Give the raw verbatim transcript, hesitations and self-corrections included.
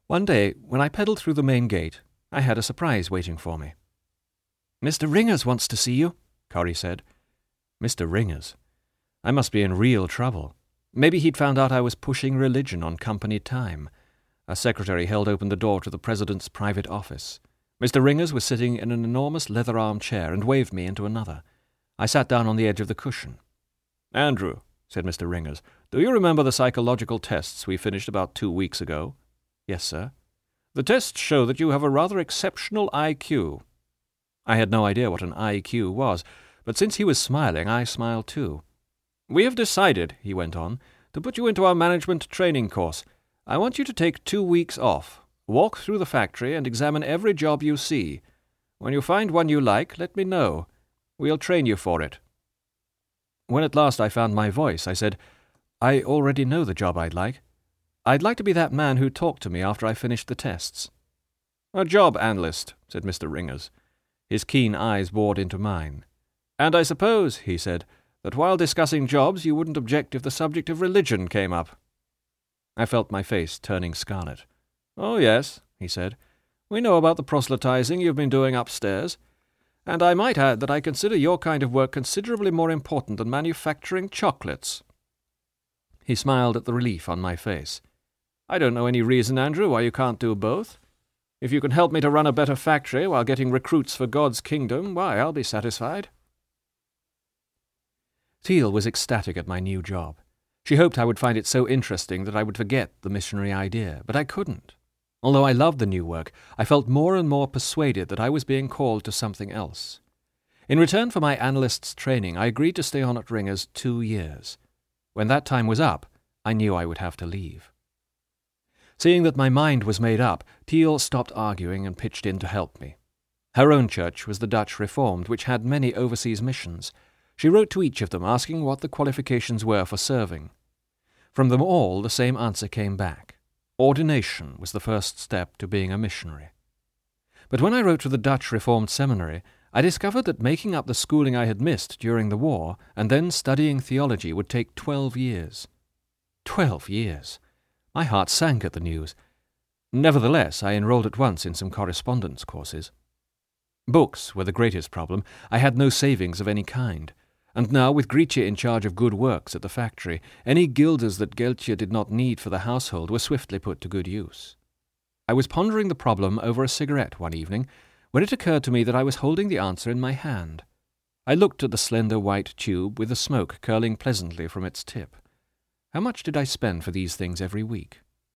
One day, when I pedalled through the main gate, I had a surprise waiting for me. "Mister Ringers wants to see you," Corrie said. Mister Ringers? I must be in real trouble. Maybe he'd found out I was pushing religion on company time. A secretary held open the door to the president's private office. Mister Ringers was sitting in an enormous leather arm-chair and waved me into another. I sat down on the edge of the cushion. "Andrew," said Mister Ringers, "do you remember the psychological tests we finished about two weeks ago?" "Yes, sir." "The tests show that you have a rather exceptional I Q." I had no idea what an I Q was, but since he was smiling, I smiled too. "We have decided," he went on, "to put you into our management training course. I want you to take two weeks off, walk through the factory and examine every job you see. When you find one you like, let me know. We'll train you for it." When at last I found my voice, I said, "I already know the job I'd like. I'd like to be that man who talked to me after I finished the tests." "A job analyst," said Mister Ringers. His keen eyes bored into mine. "And I suppose," he said, "that while discussing jobs you wouldn't object if the subject of religion came up." I felt my face turning scarlet. "Oh, yes," he said. "We know about the proselytizing you've been doing upstairs. And I might add that I consider your kind of work considerably more important than manufacturing chocolates." He smiled at the relief on my face. "I don't know any reason, Andrew, why you can't do both. If you can help me to run a better factory while getting recruits for God's kingdom, why, I'll be satisfied." Teal was ecstatic at my new job. She hoped I would find it so interesting that I would forget the missionary idea, but I couldn't. Although I loved the new work, I felt more and more persuaded that I was being called to something else. In return for my analyst's training, I agreed to stay on at Ringers two years. When that time was up, I knew I would have to leave. Seeing that my mind was made up, Teal stopped arguing and pitched in to help me. Her own church was the Dutch Reformed, which had many overseas missions. She wrote to each of them asking what the qualifications were for serving. From them all the same answer came back. Ordination was the first step to being a missionary. But when I wrote to the Dutch Reformed Seminary, I discovered that making up the schooling I had missed during the war and then studying theology would take twelve years. Twelve years! My heart sank at the news. Nevertheless, I enrolled at once in some correspondence courses. Books were the greatest problem. I had no savings of any kind. And now, with Grietje in charge of good works at the factory, any guilders that Geltje did not need for the household were swiftly put to good use. I was pondering the problem over a cigarette one evening, when it occurred to me that I was holding the answer in my hand. I looked at the slender white tube with the smoke curling pleasantly from its tip. How much did I spend for these things every week?